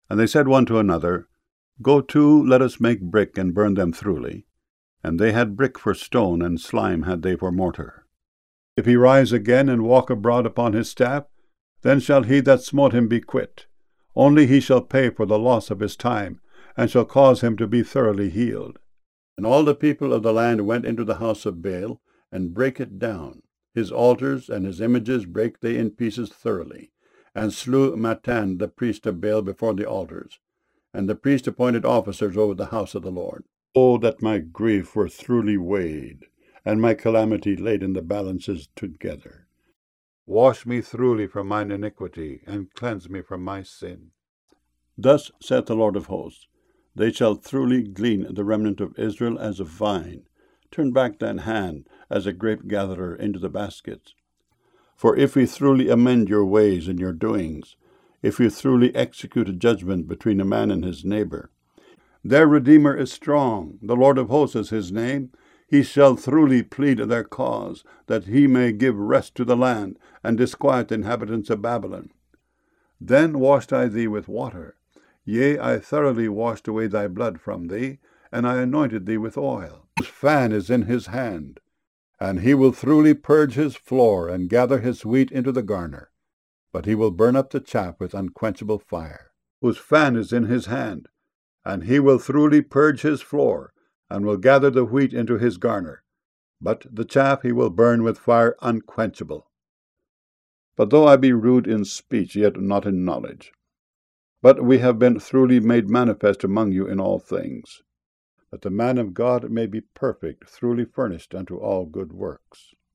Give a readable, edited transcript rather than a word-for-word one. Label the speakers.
Speaker 1: And they said one to another, Go to, let us make brick, and burn them throughly. And they had brick for stone, and slime had they for mortar. If he rise again, and walk abroad upon his staff, then shall he that smote him be quit. Only he shall pay for the loss of his time, and shall cause him to be thoroughly healed. And all the people of the land went into the house of Baal, and brake it down. His altars and his images brake they in pieces thoroughly, and slew Mattan the priest of Baal before the altars. And the priest appointed officers over the house of the Lord. Oh, that my grief were throughly weighed, and my calamity laid in the balances together. Wash me throughly from mine iniquity, and cleanse me from my sin. Thus saith the Lord of hosts, They shall throughly glean the remnant of Israel as a vine. Turn back thine hand as a grape-gatherer into the baskets. For if ye throughly amend your ways and your doings, if you throughly execute a judgment between a man and his neighbor, their Redeemer is strong, the Lord of hosts is his name. He shall throughly plead their cause, that he may give rest to the land, and disquiet the inhabitants of Babylon. Then washed I thee with water, yea, I thoroughly washed away thy blood from thee, and I anointed thee with oil. His fan is in his hand, and he will throughly purge his floor, and gather his wheat into the garner. But he will burn up the chaff with unquenchable fire. Whose fan is in his hand, and he will throughly purge his floor, and will gather the wheat into his garner. But the chaff he will burn with fire unquenchable. But though I be rude in speech, yet not in knowledge. But we have been throughly made manifest among you in all things, that the man of God may be perfect, throughly furnished unto all good works.